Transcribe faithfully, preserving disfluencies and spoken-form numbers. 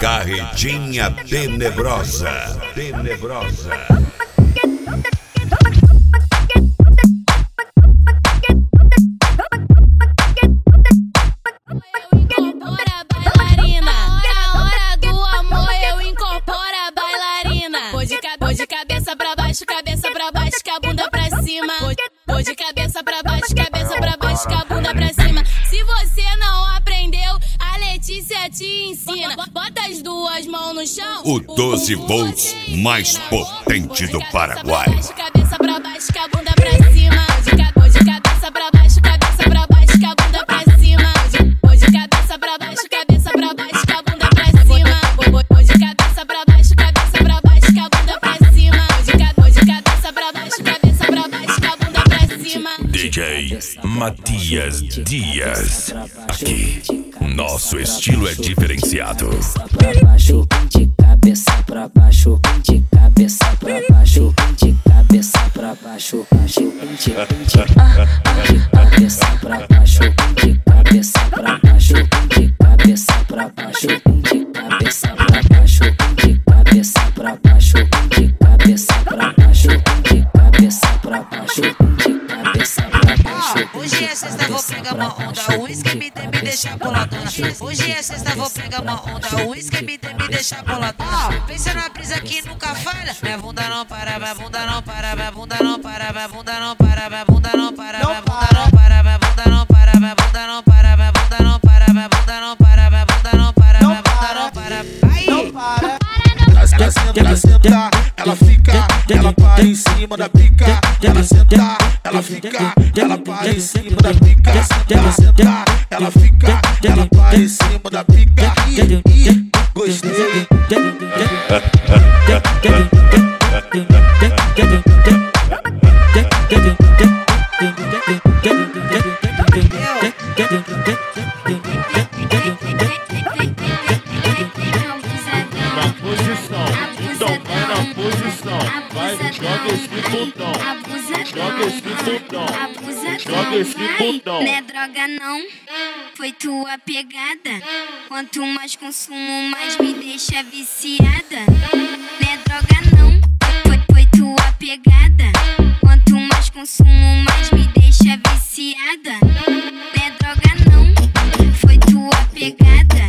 Carretinha tenebrosa, tenebrosa. De cabeça pra baixo, cabeça pra baixo, com a bunda pra cima. Vou de cabeça pra baixo, cabeça pra baixo, com a bunda pra cima. Se você não aprendeu, a Letícia te ensina. Bota as duas mãos no chão. O doze volts mais potente do Paraguai. Cabeça pra baixo, com a bunda pra cima. Vou de cabeça pra baixo, cabeça pra baixo, com a bunda pra cima. Vou de cabeça pra baixo, cabeça pra baixo, com a bunda pra cima. Vou de cabeça pra baixo, cabeça pra baixo, com a bunda pra cima. D J Matias Dias. Aqui, nosso estilo é diferenciado. De cabeça pra baixo, de cabeça pra baixo, de cabeça pra baixo, de cabeça pra baixo, de cabeça pra baixo, de cabeça pra baixo, de cabeça pra baixo, de cabeça pra baixo, de cabeça pra baixo, de cabeça pra baixo, de cabeça pra baixo. Hoje é sexta, vou pegar uma onda, o uísque me tem me deixar boladona. Hoje é sexta, vou pegar uma onda, o uísque me tem me deixar boladona. Pensa na brisa que nunca falha. Minha bunda não para, minha bunda não para, minha bunda não para, minha bunda não para, minha bunda não para, minha bunda não para, minha bunda não para, minha bunda não para, minha bunda não para, minha bunda não para, minha bunda não para, minha bunda não para. Aí. Ela senta, ela senta, ela fica, ela para em cima da pica. Ela senta, ela fica, ela para em cima da pica. Ela senta, ela fica, ela para em cima da pica. Ih, ih, gostei. Joga esse botão, joga esse botão, joga esse botão. Não é droga não, foi tua pegada. Quanto mais consumo, mais me deixa viciada. Não é droga não, foi, foi tua pegada. Quanto mais consumo, mais me deixa viciada. Não é droga não, foi tua pegada.